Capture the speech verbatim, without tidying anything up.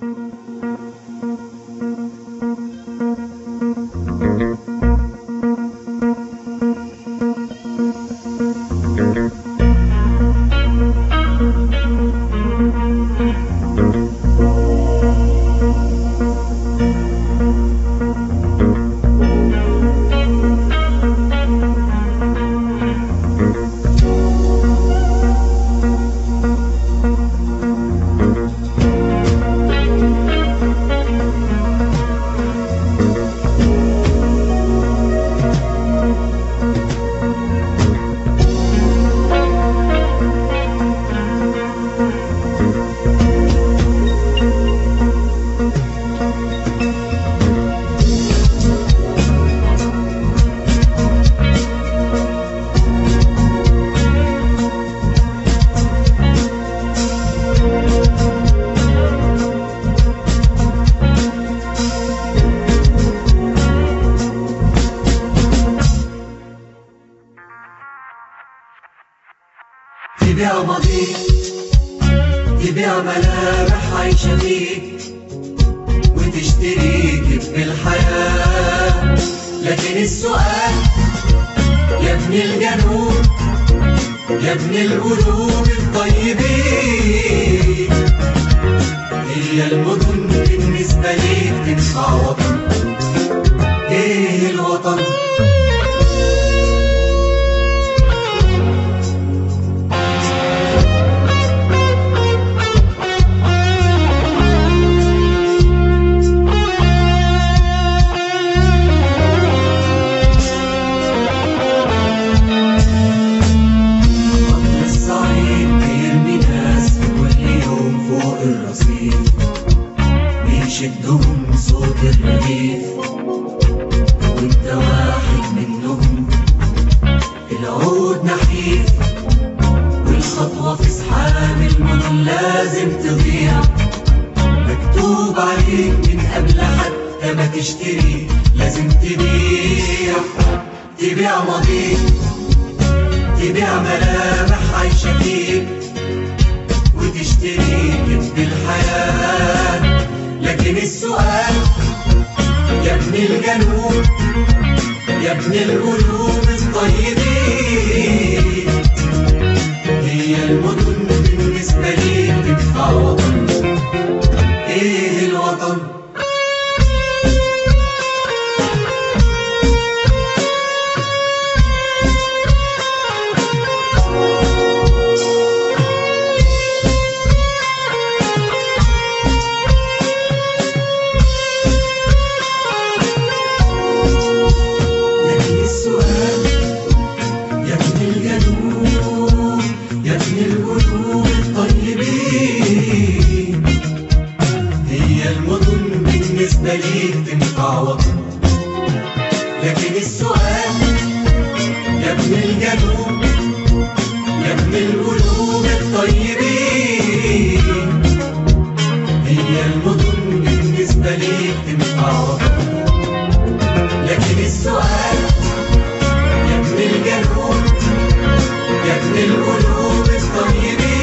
تبيع ماضيك، تبيع ملامح عايشة فيك، وتشتريك بالحياة. لكن السؤال يا ابن الجنوب، يا ابن القلوب الطيبين، هي المدن بالنسبة ليك تنفع وطن؟ ايه الوطن؟ بيشدهم صوت الرغيف، وانت واحد منهم. العود نحيف والخطوة في زحام المدن لازم تضيع. مكتوب عليك من قبل حتى ما تشتري لازم تبيع. تبيع ماضيك، تبيع ملامح عايشة فيك، وتشتريك بالحياة. لكن السؤال يا ابن الجنوب، يا ابن القلوب الطيبين، هي المدن بالنسبة ليك تنفع وطن؟ ايه الوطن؟ بالنسبة ليك تنفع وطن. لكن السؤال يا ابن الجنوب، يا ابن القلوب الطيبين، هي المدن بالنسبة ليك تنفع وطن. لكن السؤال يا ابن الجنوب، يا ابن القلوب الطيبين،